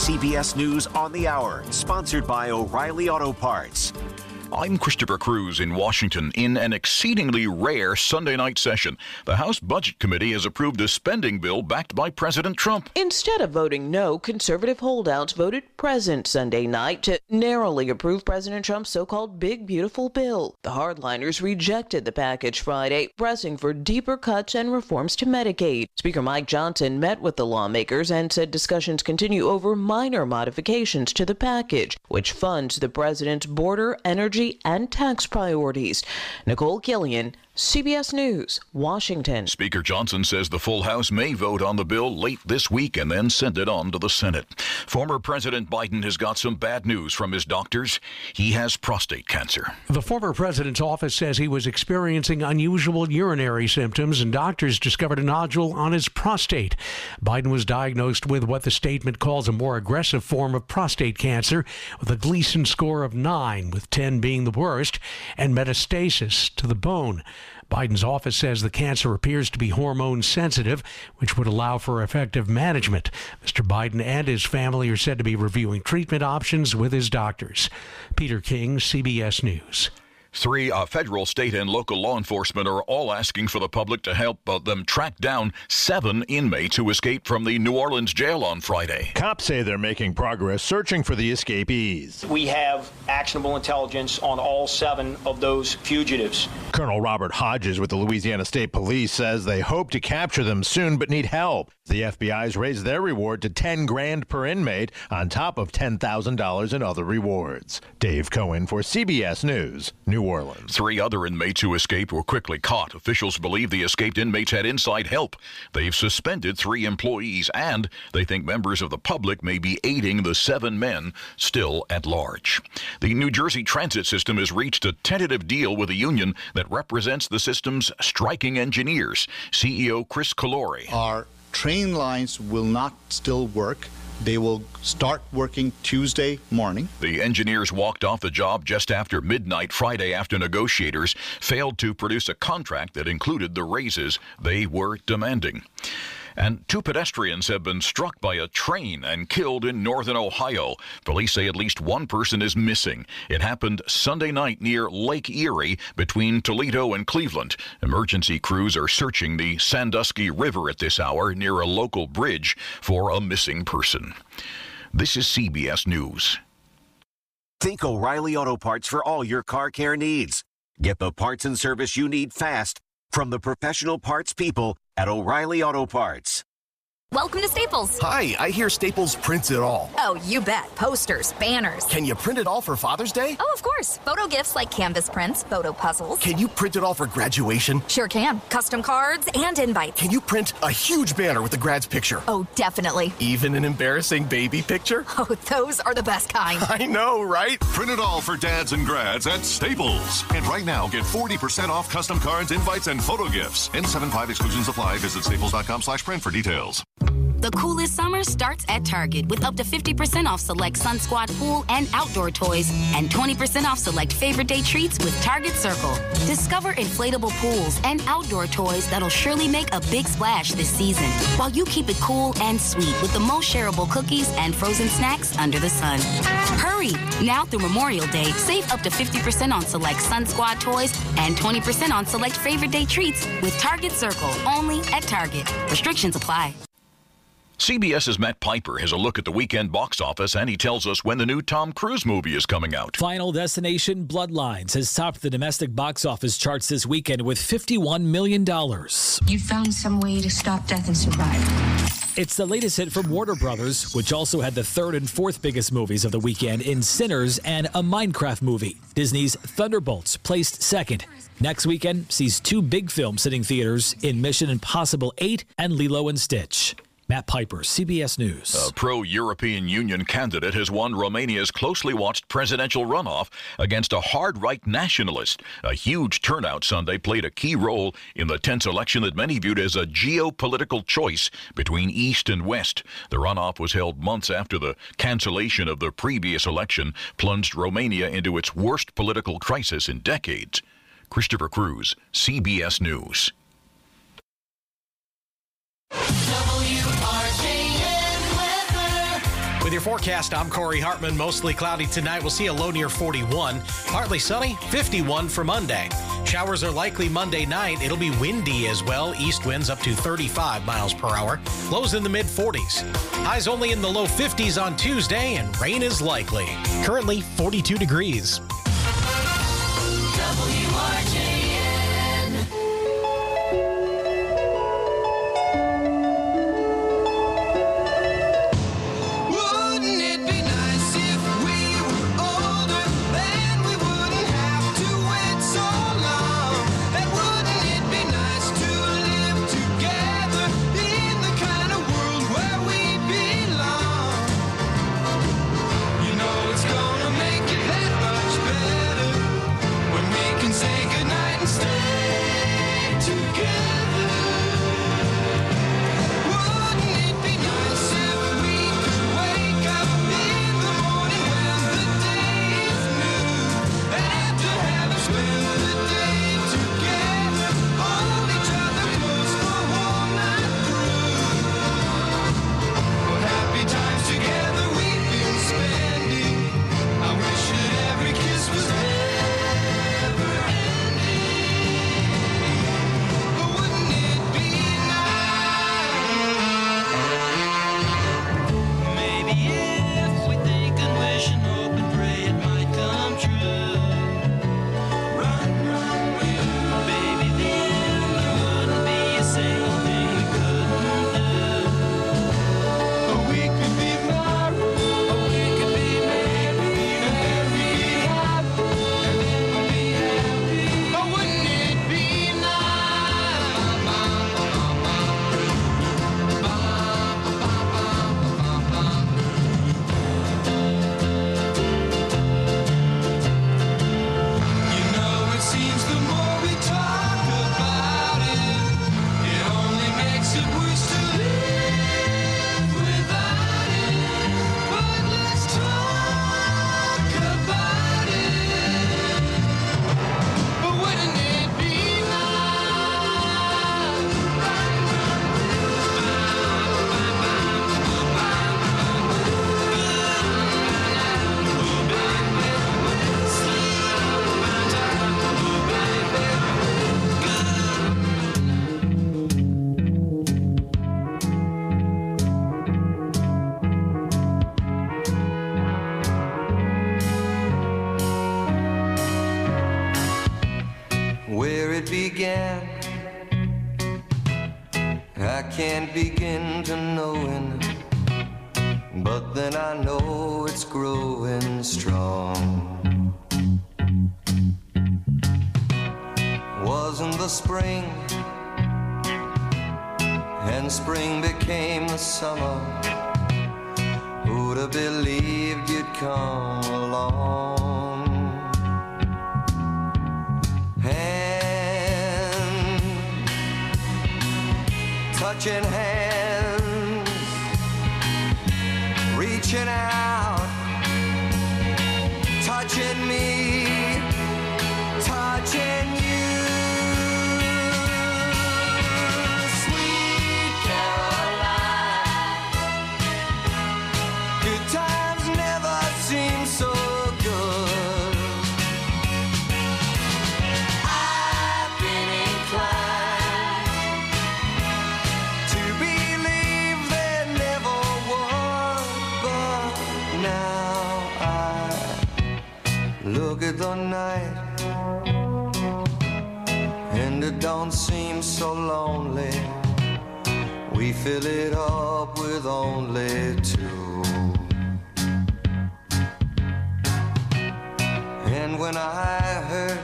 CBS News on the Hour, sponsored by O'Reilly Auto Parts. I'm Christopher Cruz in Washington. In an exceedingly rare Sunday night session, the House Budget Committee has approved a spending bill backed by President Trump. Instead of voting no, conservative holdouts voted present Sunday night to narrowly approve President Trump's so-called Big Beautiful Bill. The hardliners rejected the package Friday, pressing for deeper cuts and reforms to Medicaid. Speaker Mike Johnson met with the lawmakers and said discussions continue over minor modifications to the package, which funds the president's border, energy, and tax priorities. Nicole Killian, CBS News, Washington. Speaker Johnson says the full House may vote on the bill late this week and then send it on to the Senate. Former President Biden has got some bad news from his doctors. He has prostate cancer. The former president's office says he was experiencing unusual urinary symptoms, and doctors discovered a nodule on his prostate. Biden was diagnosed with what the statement calls a more aggressive form of prostate cancer, with a Gleason score of 9, with 10 being the worst, and metastasis to the bone. Biden's office says the cancer appears to be hormone sensitive, which would allow for effective management. Mr. Biden and his family are said to be reviewing treatment options with his doctors. Peter King, CBS News. 3 federal, state, and local law enforcement are all asking for the public to help them track down 7 inmates who escaped from the New Orleans jail on Friday. Cops say they're making progress searching for the escapees. We have actionable intelligence on all 7 of those fugitives. Colonel Robert Hodges with the Louisiana State Police says they hope to capture them soon but need help. The FBI's raised their reward to $10,000 per inmate on top of $10,000 in other rewards. Dave Cohen for CBS News, New Orleans. 3 other inmates who escaped were quickly caught. Officials believe the escaped inmates had inside help. They've suspended 3 employees, and they think members of the public may be aiding the 7 men still at large. The New Jersey transit system has reached a tentative deal with a union that represents the system's striking engineers. CEO Chris Calore. Our train lines will not still work. They will start working Tuesday morning. The engineers walked off the job just after midnight Friday after negotiators failed to produce a contract that included the raises they were demanding. And 2 pedestrians have been struck by a train and killed in northern Ohio. Police say at least 1 person is missing. It happened Sunday night near Lake Erie between Toledo and Cleveland. Emergency crews are searching the Sandusky River at this hour near a local bridge for a missing person. This is CBS News. Think O'Reilly Auto Parts for all your car care needs. Get the parts and service you need fast from the professional parts people at O'Reilly Auto Parts. Welcome to Staples. Hi, I hear Staples prints it all. Oh, you bet. Posters, banners. Can you print it all for Father's Day? Oh, of course. Photo gifts like canvas prints, photo puzzles. Can you print it all for graduation? Sure can. Custom cards and invites. Can you print a huge banner with the grad's picture? Oh, definitely. Even an embarrassing baby picture? Oh, those are the best kind. I know, right? Print it all for dads and grads at Staples. And right now, get 40% off custom cards, invites, and photo gifts. N75 exclusions apply. Visit staples.com/print for details. The coolest summer starts at Target with up to 50% off select Sun Squad pool and outdoor toys and 20% off select favorite day treats with Target Circle. Discover inflatable pools and outdoor toys that'll surely make a big splash this season while you keep it cool and sweet with the most shareable cookies and frozen snacks under the sun. Hurry! Now through Memorial Day, save up to 50% on select Sun Squad toys and 20% on select favorite day treats with Target Circle only at Target. Restrictions apply. CBS's Matt Piper has a look at the weekend box office, and he tells us when the new Tom Cruise movie is coming out. Final Destination Bloodlines has topped the domestic box office charts this weekend with $51 million. You found some way to stop death and survive. It's the latest hit from Warner Brothers, which also had the 3rd and 4th biggest movies of the weekend in Sinners and a Minecraft movie. Disney's Thunderbolts placed 2nd. Next weekend sees 2 big films hitting theaters in Mission Impossible 8 and Lilo & Stitch. Matt Piper, CBS News. A pro-European Union candidate has won Romania's closely watched presidential runoff against a hard-right nationalist. A huge turnout Sunday played a key role in the tense election that many viewed as a geopolitical choice between East and West. The runoff was held months after the cancellation of the previous election plunged Romania into its worst political crisis in decades. Christopher Cruz, CBS News. With your forecast, I'm Corey Hartman. Mostly cloudy tonight. We'll see a low near 41. Partly sunny, 51 for Monday. Showers are likely Monday night. It'll be windy as well. East winds up to 35 miles per hour. Lows in the mid-40s. Highs only in the low 50s on Tuesday, and rain is likely. Currently 42 degrees. I can't begin to knowing, but then I know it's growing strong. Wasn't the spring, and spring became the summer. Who'd have believed you'd come along? Hand, touching hands, reaching out, touching me, touching you. Sweet Caroline, good times never seem so good. I've been inclined to believe there never was, but now I look at the night and it don't seem so lonely. We fill it up with only two. And when I hurt,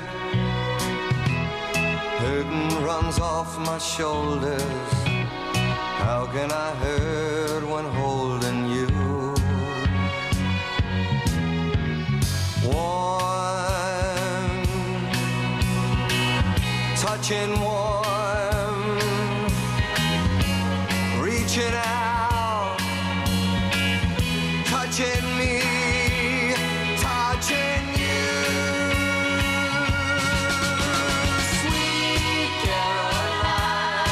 hurting runs off my shoulders. How can I hurt when holding you? Warm, touching warm, reaching out, touching me, touching you. Sweet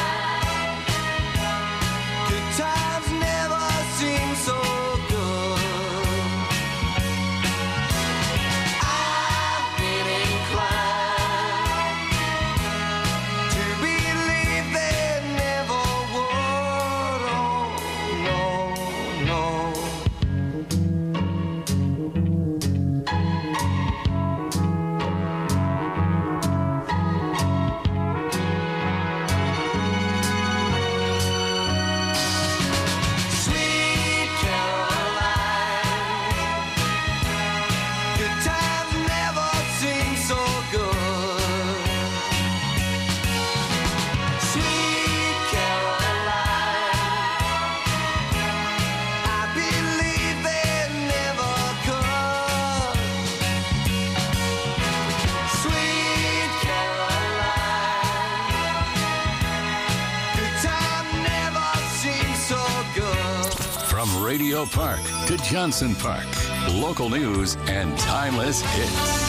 Caroline, good times never seem so good. Radio Park to Johnson Park. Local news and timeless hits.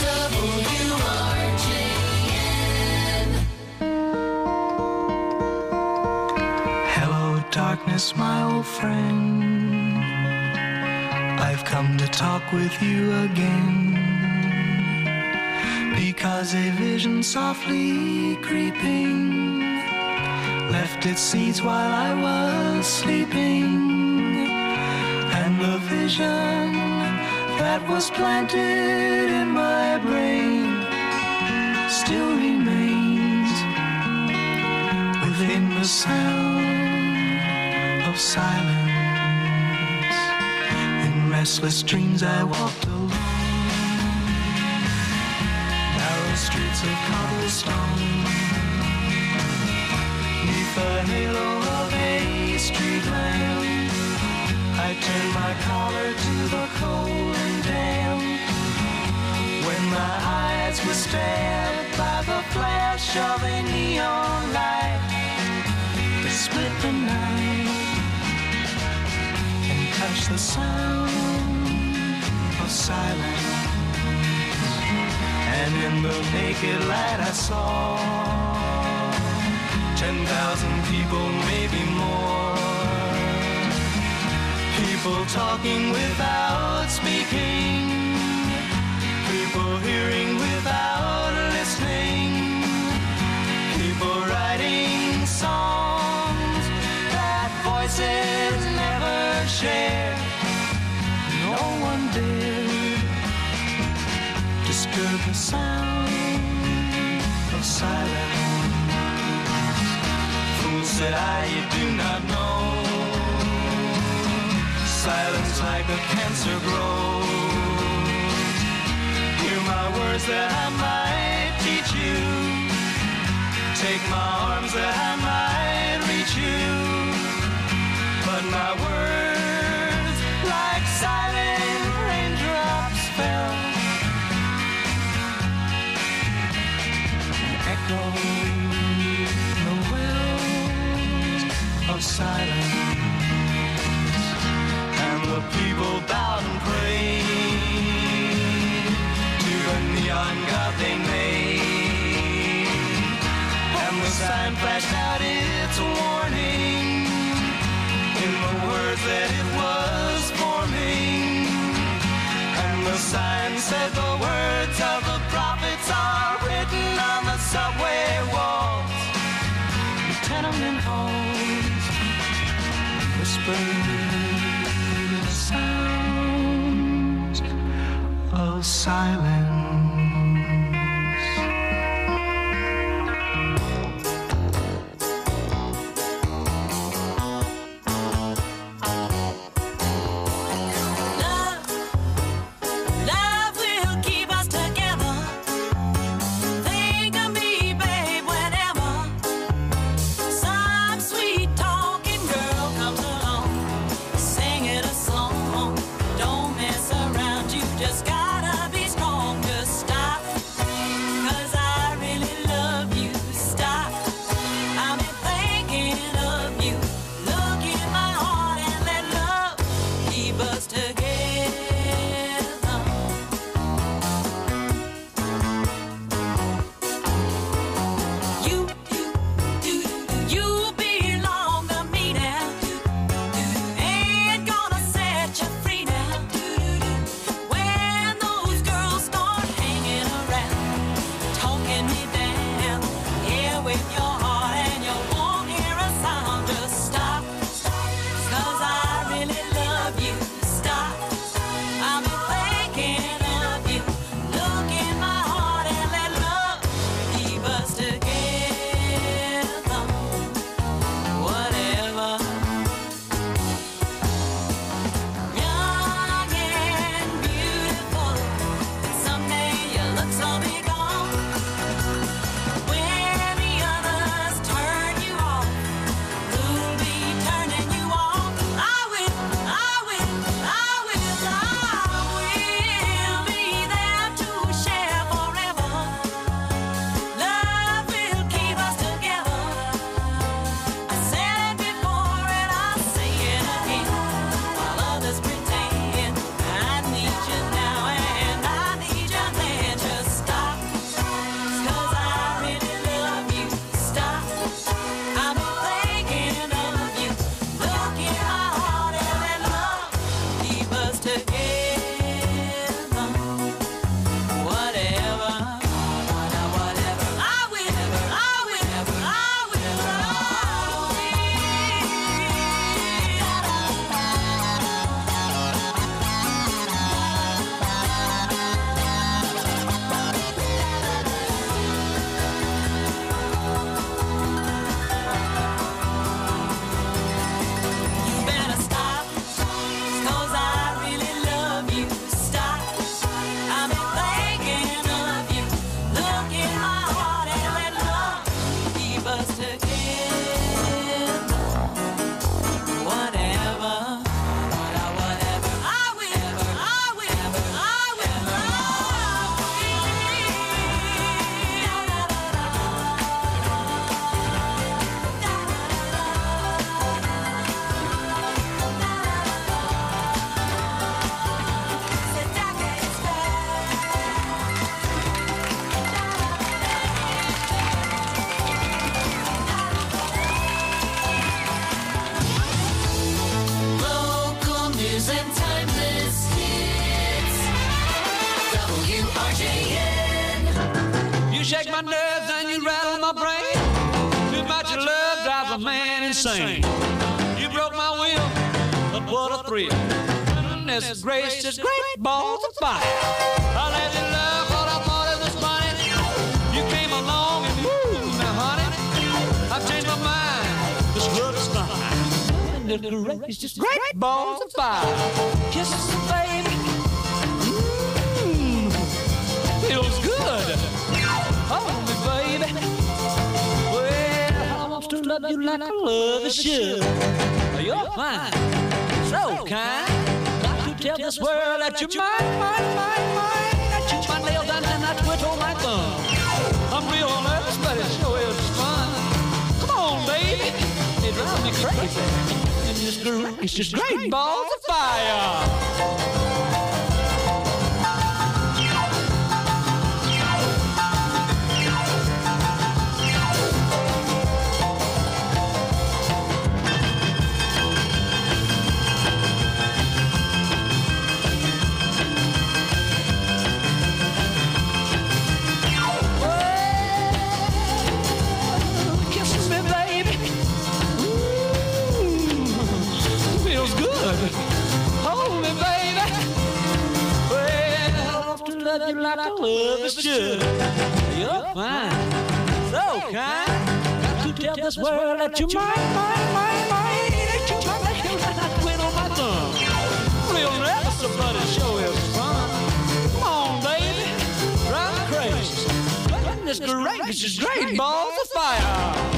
Hello, darkness, my old friend. I've come to talk with you again. Because a vision softly creeping left its seeds while I was sleeping, and the vision that was planted in my brain still remains within the sound of silence. In restless dreams I walked alone, narrow streets of cobblestone, neath the halo of a street lamp. I turned my collar to the cold and damp, when my eyes were stabbed by the flash of a neon light that split the night and touched the sound of silence. And in the naked light I saw 10,000 people, maybe more. People talking without speaking, people hearing without listening, people writing songs that voices never share. No one dared disturb the sound of silence. Fool, said I, you do not know. Silence like a cancer grows. Hear my words that I might teach you. Take my arms that I might reach you. But my words, like silent raindrops, fell and echoed the wells of silence. The people bowed and prayed to the neon god they made, and the sign flashed out its warning in the words that it was forming. And the sign said the words of the prophets are written on the subway walls, the tenement halls, whispered sounds of silence. Love will keep us together. Think of me, babe, whenever some sweet talking girl comes along, singing a song. Don't mess around, you just gotta be strong. shake my nerves and you rattle my brain. Too much of love drives a man insane. You broke my will, but what a thrill. Goodness gracious, great balls of fire. I let you love what I thought it was funny. You came along and woo, now honey, I've changed my mind. This love is fine. Goodness gracious, great balls of fire. Kisses, baby. Feels good. Hold me, baby. Well, I want to love you like I love a should. You're fine, so kind. Got to tell this world that you're mine. That you my nails down and I twiddle my thumb. I'm real nervous, but it sure is fun. Come on, baby. It drives me crazy. And it's just great balls of fire. Hold me, baby. Well, I want to love you like I love is should. You're fine, so kind. Got to tell this world that you're mine. That you my nails and I twiddle my thumb. Real nervous, but it sure is fun. Come on, baby, drive me crazy. Goodness gracious, great balls of fire.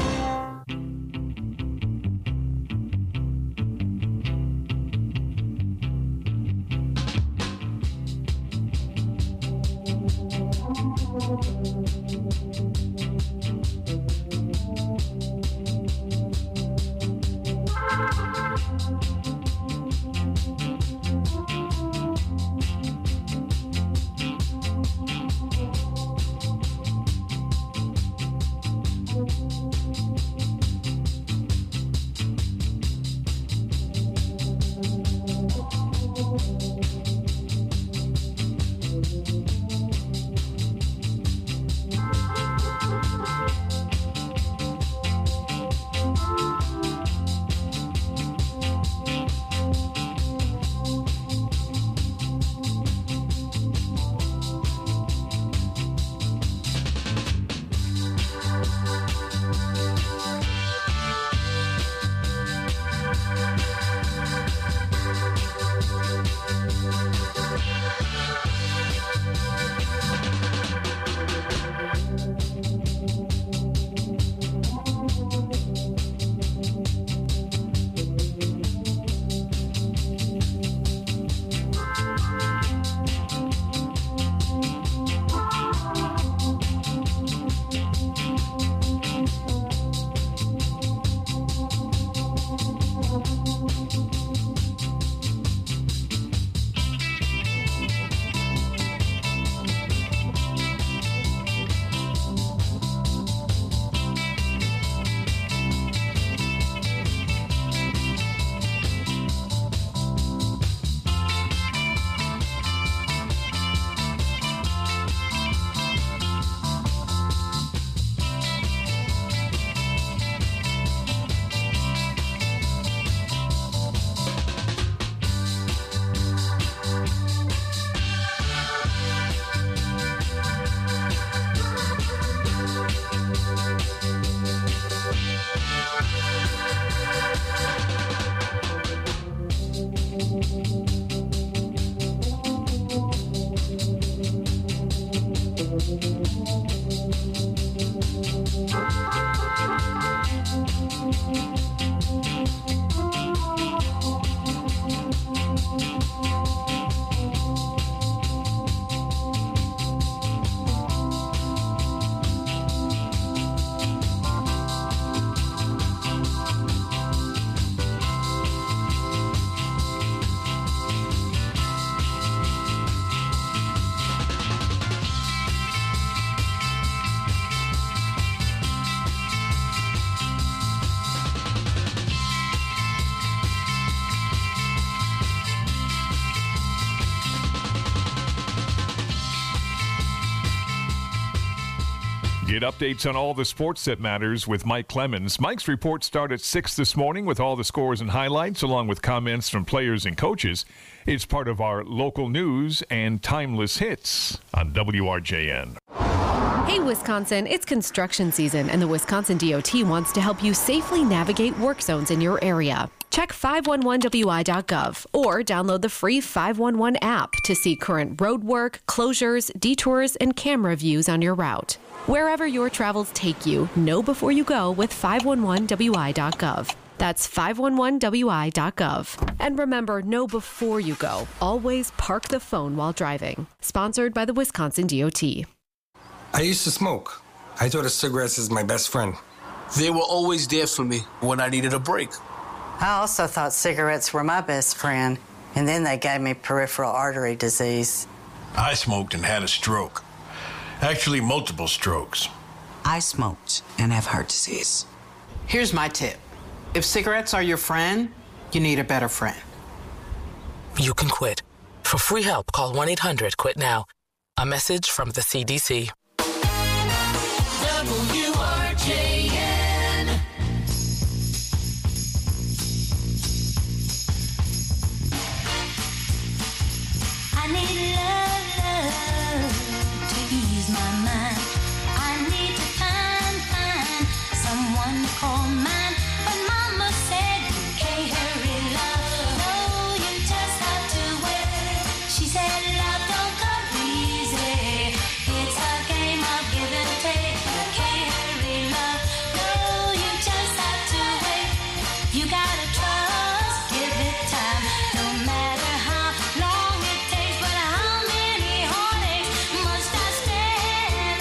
Get updates on all the sports that matters with Mike Clemens. Mike's reports start at 6 this morning with all the scores and highlights, along with comments from players and coaches. It's part of our local news and timeless hits on WRJN. Hey, Wisconsin, it's construction season, and the Wisconsin DOT wants to help you safely navigate work zones in your area. Check 511wi.gov or download the free 511 app to see current road work, closures, detours, and camera views on your route. Wherever your travels take you, know before you go with 511wi.gov. That's 511wi.gov. And remember, know before you go. Always park the phone while driving. Sponsored by the Wisconsin DOT. I used to smoke. I thought of cigarettes as my best friend. They were always there for me when I needed a break. I also thought cigarettes were my best friend, and then they gave me peripheral artery disease. I smoked and had a stroke. Actually, multiple strokes. I smoked and have heart disease. Here's my tip. If cigarettes are your friend, you need a better friend. You can quit. For free help, call 1-800-QUIT-NOW. A message from the CDC. WRJN. I need love to ease my mind. I need to find someone to call mine. But Mama said you can't hurry love. No, you just have to wait. She said love don't come easy. It's a game of give and take. You can't hurry love. No, you just have to wait. You gotta trust, give it time. No matter how long it takes, but how many heartaches must I stand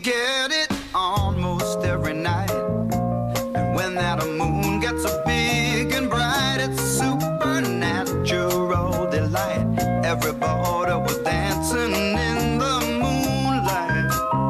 get it almost every night. And when that moon gets so big and bright, it's supernatural delight. Everybody was dancing in the moonlight.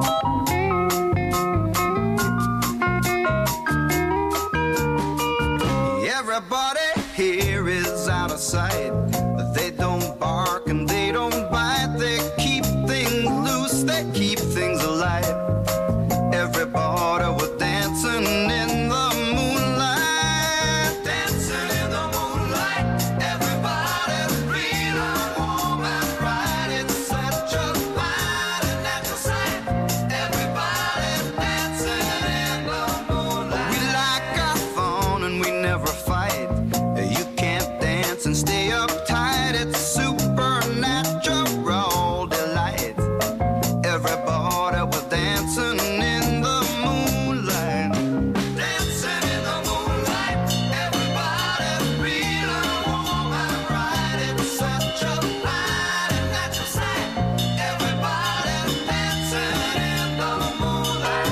Everybody here is out of sight. They don't bark and they don't bite. They keep things loose, they keep things alive. Everybody was dancing in the moonlight. Dancing in the moonlight. Everybody's feeling warm and bright. It's such a fine and natural sight. Everybody's dancing in the moonlight. We like our fun and we never fight. You can't dance and stay uptight. It's supernatural delight. Everybody was dancing in the moonlight. Dancing in the moonlight. Everybody's feeling warm and bright. It's such a fine and natural sight. Everybody's dancing in the moonlight.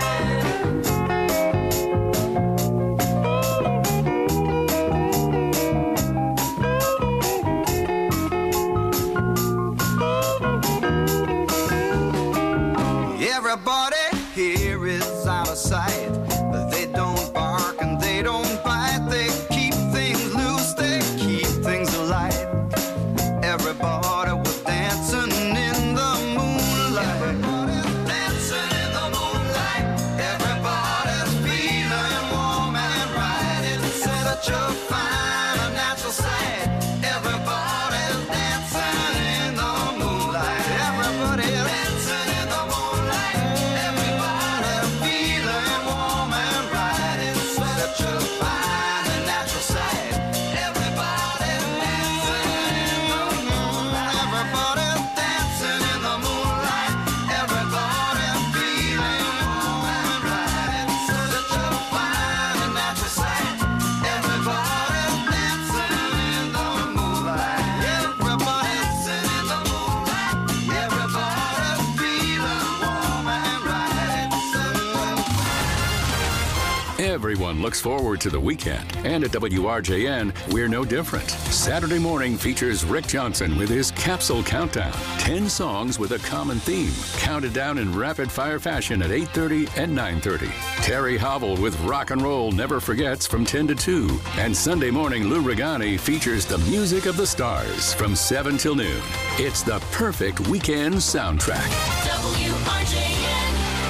Everybody here is out of sight. They don't bark and they don't bite. They keep things loose, they keep things alight. Everybody was dancing in the moonlight. Everybody's dancing in the moonlight. Everybody's feeling warm and bright. It's such a fine and natural sight. Everybody's dancing in the moonlight. Everybody's dancing in the moonlight. Everybody's feeling warm and bright. It's such a fine and natural sight. Everybody's dancing in the moonlight. Everybody's dancing in the moonlight. Everybody's feeling warm and bright. It's such a fine and natural sight. Everybody's dancing in the moonlight. Everybody's dancing in the moonlight. Everybody's feeling warm and bright. It's such a Everyone looks forward to the weekend, and at WRJN, we're no different. Saturday morning features Rick Johnson with his Capsule Countdown. 10 songs with a common theme, counted down in rapid-fire fashion at 8:30 and 9:30. Terry Hobble with Rock and Roll Never Forgets from 10 to 2. And Sunday morning, Lou Regani features the music of the stars from 7 till noon. It's the perfect weekend soundtrack. WRJN.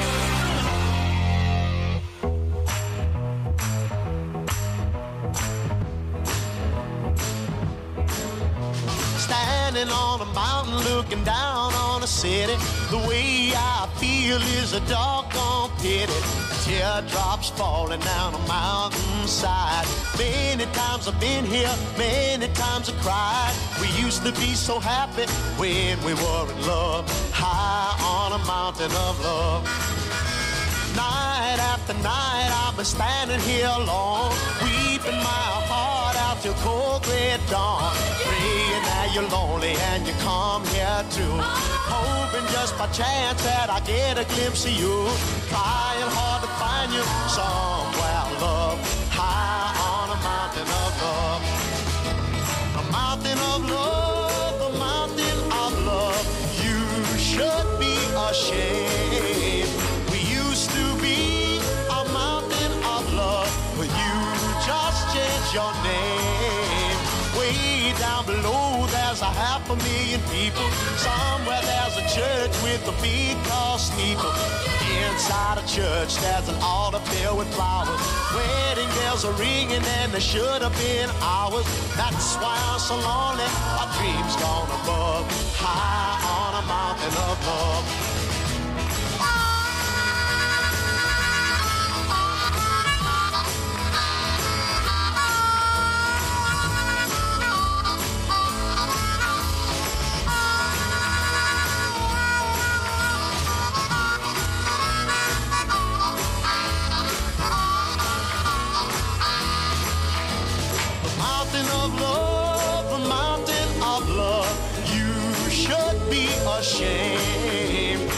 Standing on a mountain looking down on a city. The way I feel is a doggone pity. Teardrops falling down a mountainside. Many times I've been here, many times I cried. We used to be so happy when we were in love. High on a mountain of love. Night after night I've been standing here alone, weeping my heart out till cold gray dawn. Praying that you're lonely and you come here too. Hoping just by chance that I get a glimpse of you. Trying hard to find you somewhere, love. High on a mountain of love. A mountain of love, a mountain of love. You should be ashamed. We used to be a mountain of love, but you just changed your name. Way down below there's 500,000 people. Somewhere there's a church with a big tall steeple. Inside a church there's an altar filled with flowers. Wedding bells are ringing and they should have been ours. That's why I'm so lonely, our dreams gone above. High on a mountain of love. Ashamed.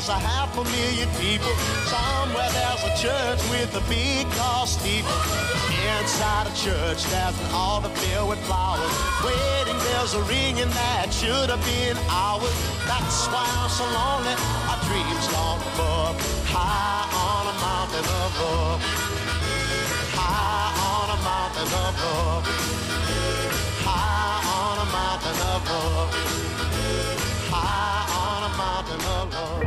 there's 500,000 people. Somewhere there's a church with a big tall steeple. Inside a church there's an altar filled with flowers. Wedding bells are ringing that should have been ours. That's why I'm so lonely. Our dreams gone above, high on a mountain above. High on a mountain above. High on a mountain above. High on a mountain above.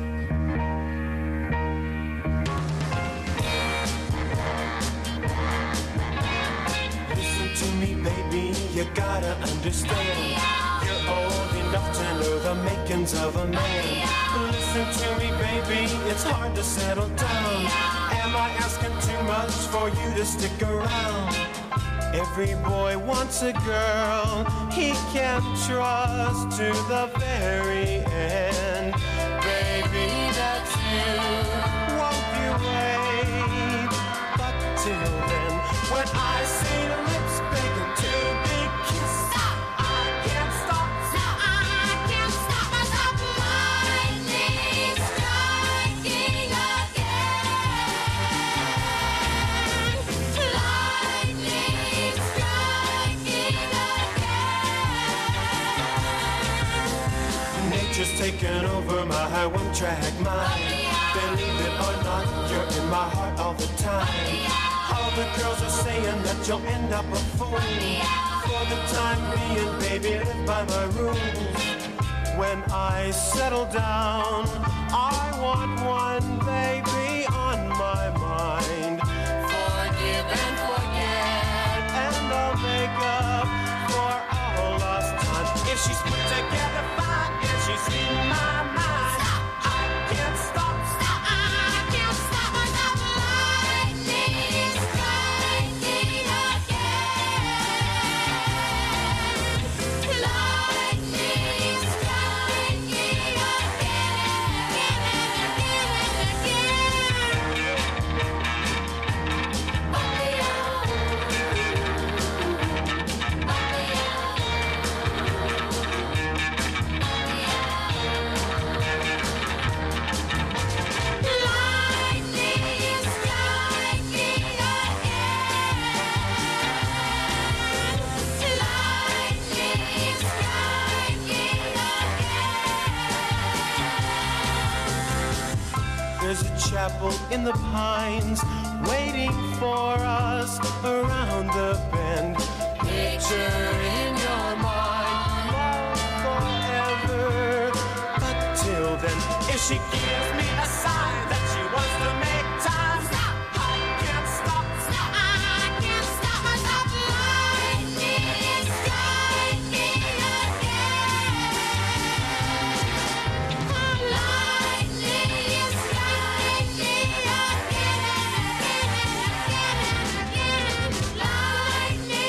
Listen to me, baby, you gotta understand. You're old enough to know the makings of a man. Listen to me, baby, it's hard to settle down. Am I asking too much for you to stick around? Every boy wants a girl he can trust to the very end. Baby, that's you. Won't you wait? But till then, when I see your lips begging to be kissed, I can't stop. I can't stop myself. Lightning striking again. Lightning striking again. Nature's taken over my one-track mind. Believe it or not, you're in my heart all the time. All the girls are saying that you'll end up a fool. For the time being, baby, live by my rules. When I settle down, I want one baby on my mind. Forgive and forget, and I'll make up for all lost time. If she's put together fine, if she's in my mind, I can't stop. I can't stop myself. Lightning striking again. Lightning striking There's a chapel in the pines waiting for us around the bend. Picture in your mind, love forever. But till then, if she gives me a sign that she wants to make time, I can't stop. I can't stop myself. Lightning striking again. Lightning striking again. Lightning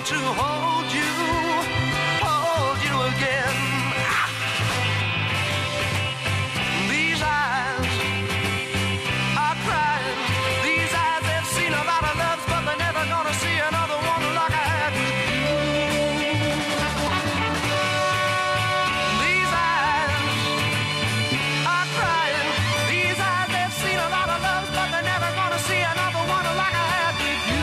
to hold you again. These eyes are crying. These eyes have seen a lot of loves, but they're never gonna see another one like I had with you. These eyes are crying. These eyes have seen a lot of loves, but they're never gonna see another one like I had with you.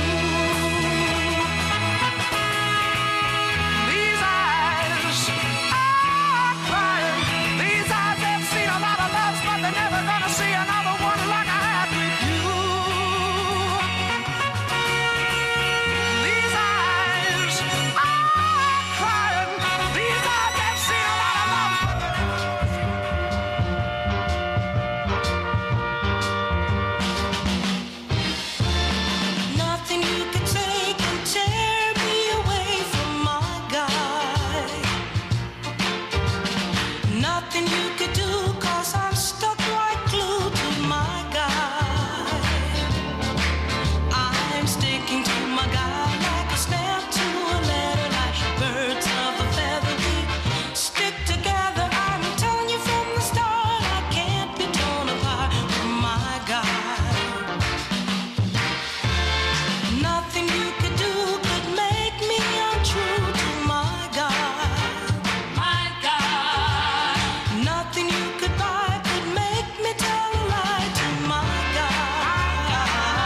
These eyes are crying. These eyes have seen a lot of loves, but they're never gonna see another one like I had with you. These eyes are crying. These eyes have seen a lot of love. Nothing you could say can tear me away from my guy. Nothing you could do, 'cause I'm stuck like glue to my guy. I'm sticking to my guy like a snap to a letter, like birds of a feather. We stick together. I'm telling you from the start, I can't be torn apart from my guy. Nothing you could do could make me untrue to my guy. My guy. Nothing you could buy could make me tell a lie to my guy.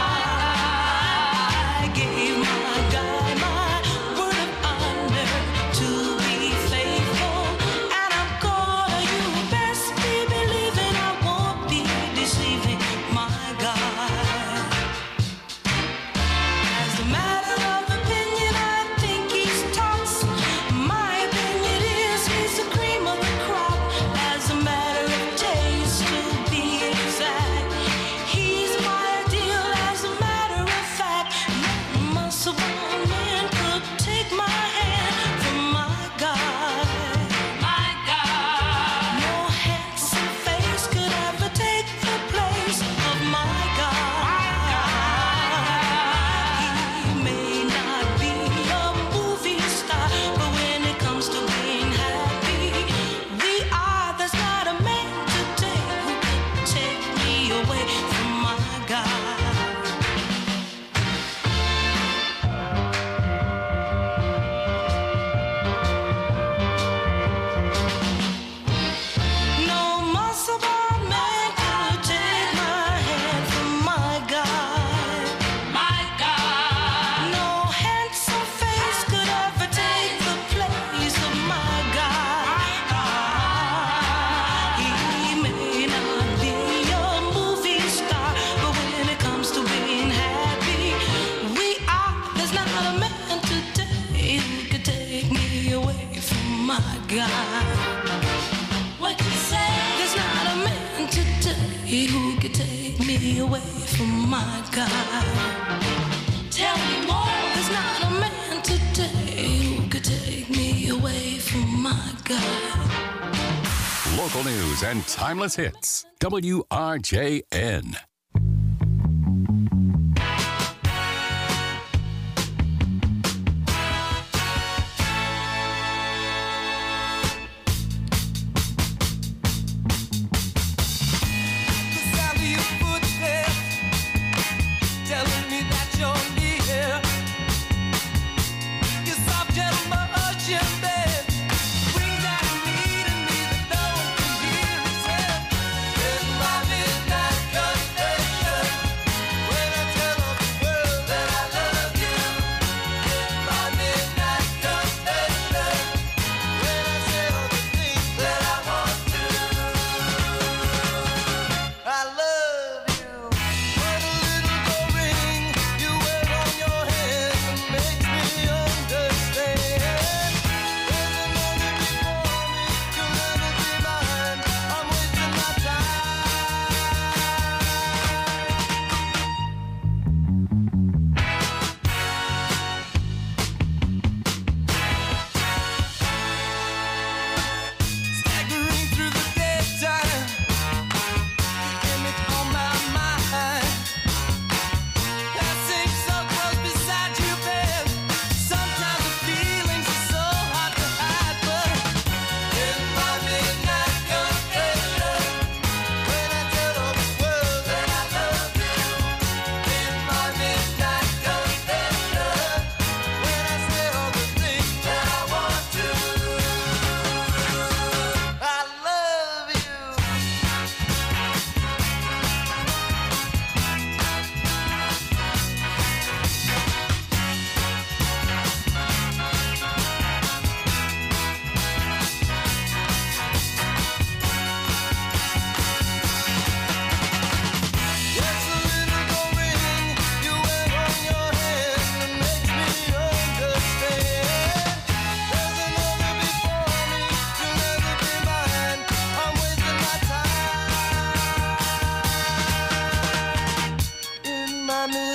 I gave my guy my word of honor to be faithful, and I'm gonna, you best be believing I won't be deceiving my guy. As a matter of opinion, I think he's tops. My opinion is he's the cream of the crop. As a matter of taste, to be exact, he's my ideal. As a matter of fact, no muscle-bound man could take my hand from my guy. My guy. No handsome face could ever take the place of my guy. He may not be a movie star, but when it comes to being happy, we are. There's not a man today who could take me away from my guy. No muscle-bound man could take my hand from my guy. My guy. No handsome face could ever take the place of my guy. He may not be a movie star, but when it comes to being happy, we are. There's not a man today who could take me away from my guy. What you say? There's not a man today who could take me away from my guy. Tell me more. There's not a man today who could take me away from my guy. Local news and timeless hits. WRJN. Sound of your footsteps telling me that you're near. Your soft, gentle motion, babe, brings out a need in me that no one can hear. It says, "There's my midnight confession."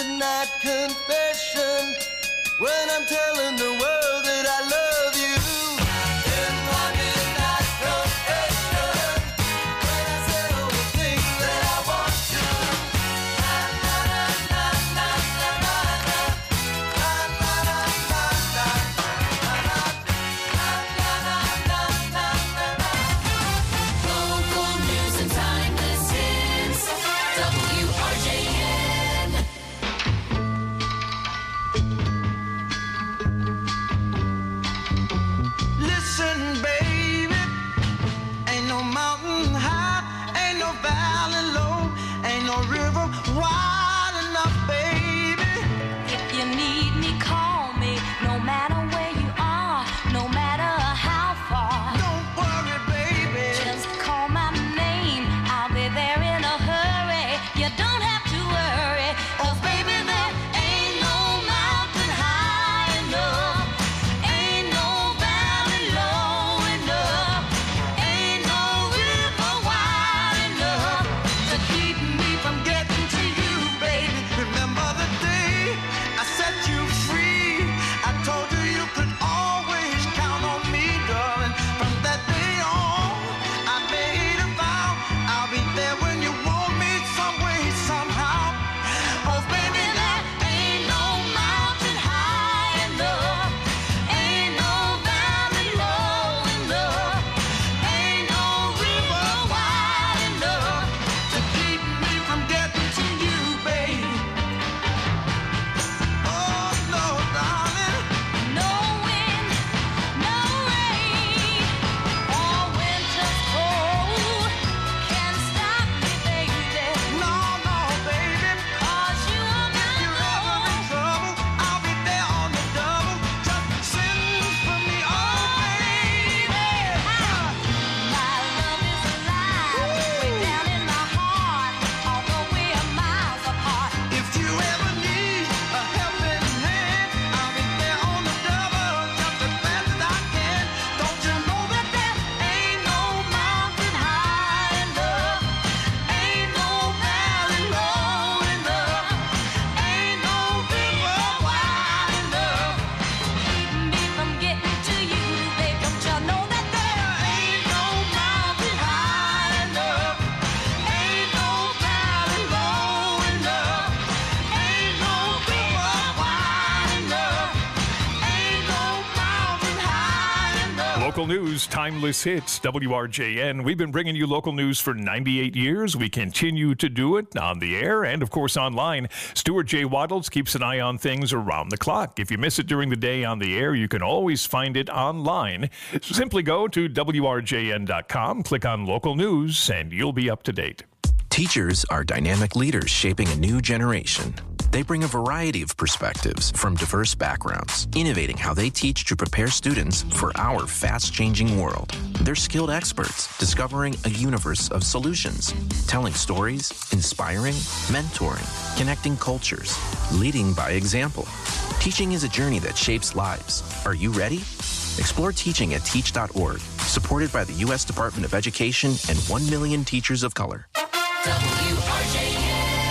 midnight confession when I'm telling the world that I love you. In my midnight confession when I say all the things that I want to. Na na na na na na na na na na na na na na na. Local news and timeless hits. WRJN. Listen, baby, ain't no mountain high, ain't no valley low, ain't no river wide enough, baby. If you need me, call me. No matter where you are, no matter how far. Don't worry, baby. Just call my name. I'll be there in a hurry. You don't have to worry. 'Cause baby, there ain't no mountain high enough. Ain't no valley low enough. Ain't no river wide enough To keep me from getting to you, baby. Remember the day I set you free. I told you you could always count on me, darling. From that day on, I made a vow I'll be there when you want me, some way, somehow. 'Cause baby, there ain't no mountain high enough. Ain't no valley low enough. Ain't no river wide enough to keep me from getting to you, baby. Oh, no, darling. No wind, no rain, or winter's cold can stop me, baby. No, no, baby. 'Cause you are my If you're ever in trouble, I'll be there on the double. Just send for me, oh, baby. My love is alive, way down in my heart, although we are miles apart. If you ever need a helping hand, I'll be there on the double, just as fast as I can. Don't you know that there ain't no mountain high enough? Ain't no valley low enough. Ain't no river wide enough. Keep me from getting to you, babe. Don't you know that there Ain't no mountain high enough. Ain't no valley low enough. Ain't no river wide enough. Ain't no mountain high enough. Local news, timeless hits, WRJN. We've been bringing you local news for 98 years. We continue to do it on the air and, of course, online. Stuart J. Waddles keeps an eye on things around the clock. If you miss it during the day on the air, you can always find it online. Simply go to WRJN.com, click on local news, and you'll be up to date. Teachers are dynamic leaders shaping a new generation. They bring a variety of perspectives from diverse backgrounds, innovating how they teach to prepare students for our fast-changing world. They're skilled experts discovering a universe of solutions, telling stories, inspiring, mentoring, connecting cultures, leading by example. Teaching is a journey that shapes lives. Are you ready? Explore teaching at teach.org, supported by the U.S. Department of Education and 1 million teachers of color. WRJN.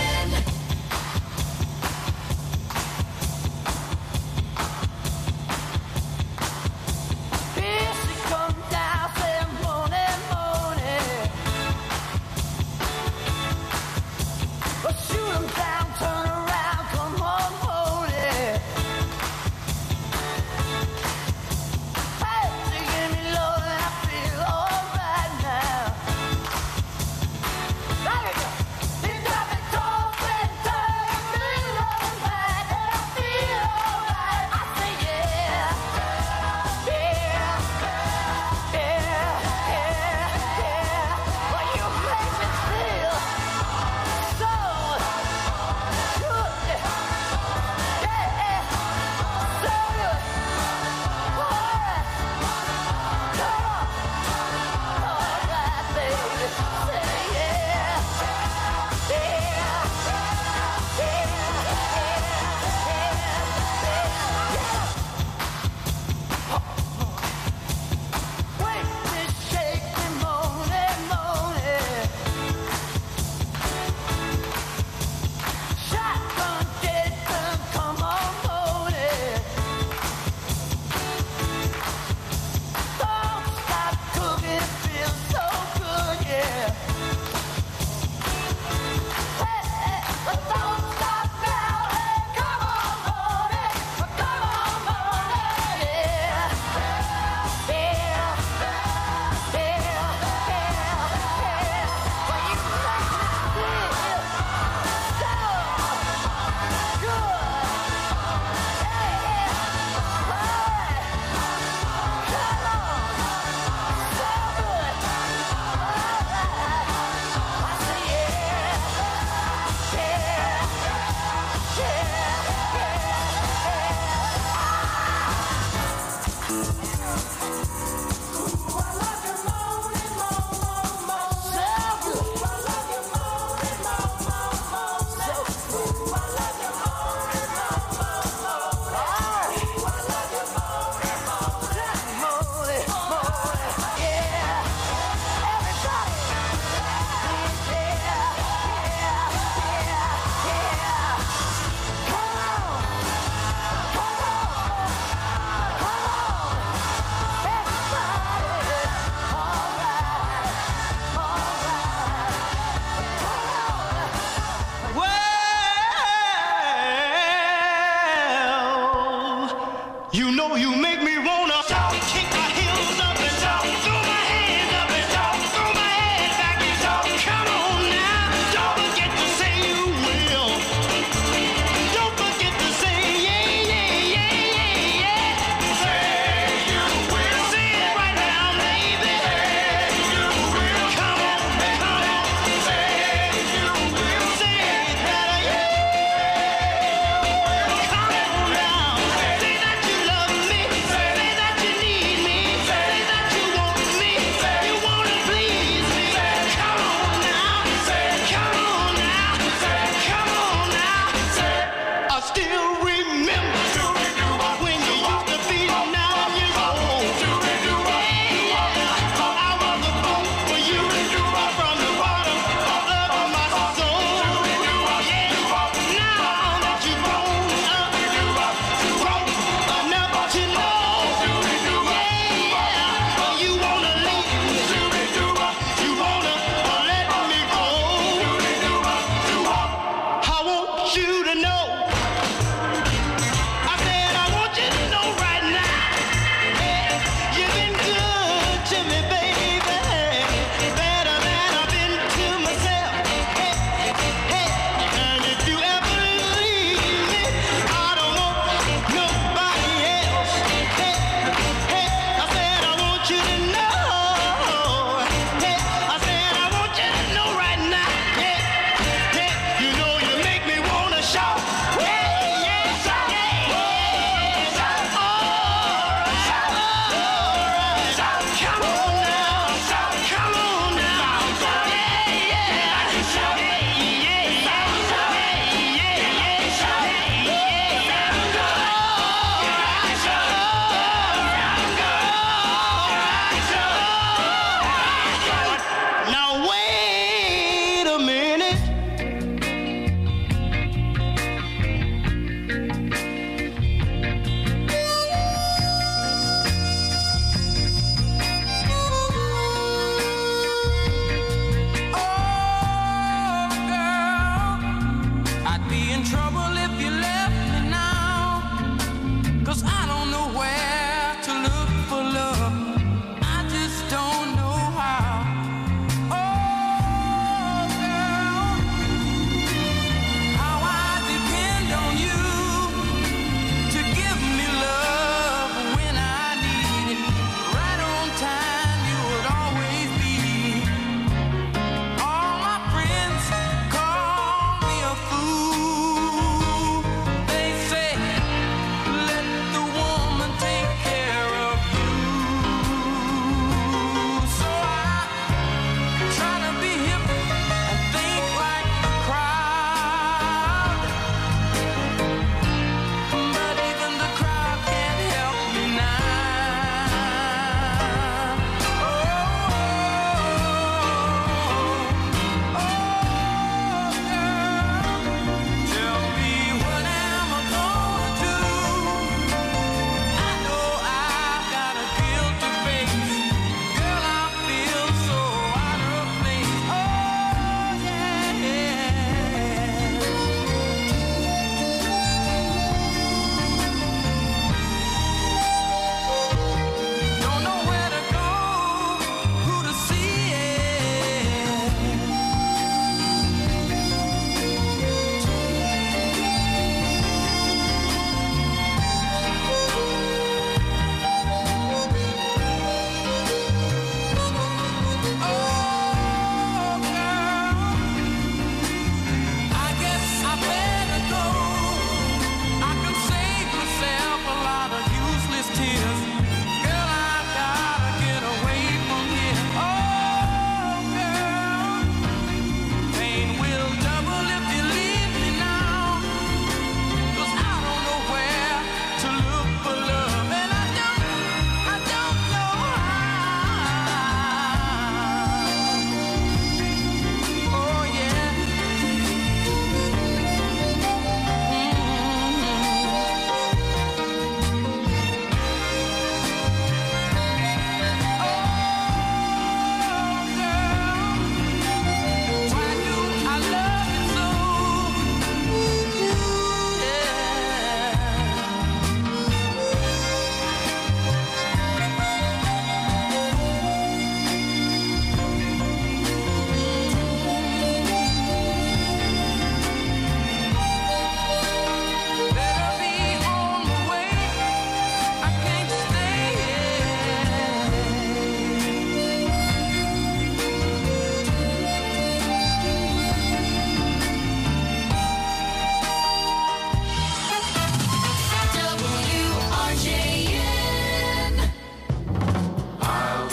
Here she comes down, saying morning, morning. Well, shoot 'em down, turn around, come on, hold it. Hey, she give me love and I feel alright now. There you go. know you make me wanna kick my heels up and throw my hands up and throw my head back and come on now. Don't forget to say you will. Don't forget to say yeah, yeah, yeah, yeah, yeah. Say you will. Say it right now, baby. Say you will. Come on, come on. Say you will. Say it better, yeah. Come on now. Say that you love me. Say that you need me. Say that you want me. You wanna please me. Come on now. Come on now. Come on now. I still remember when you used to be 9 years old. Yeah, I was a fool for you from the bottom of my soul. Yeah, now that you've grown up enough to know, yeah, you wanna leave me. You wanna let me go. I want you to know I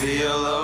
feel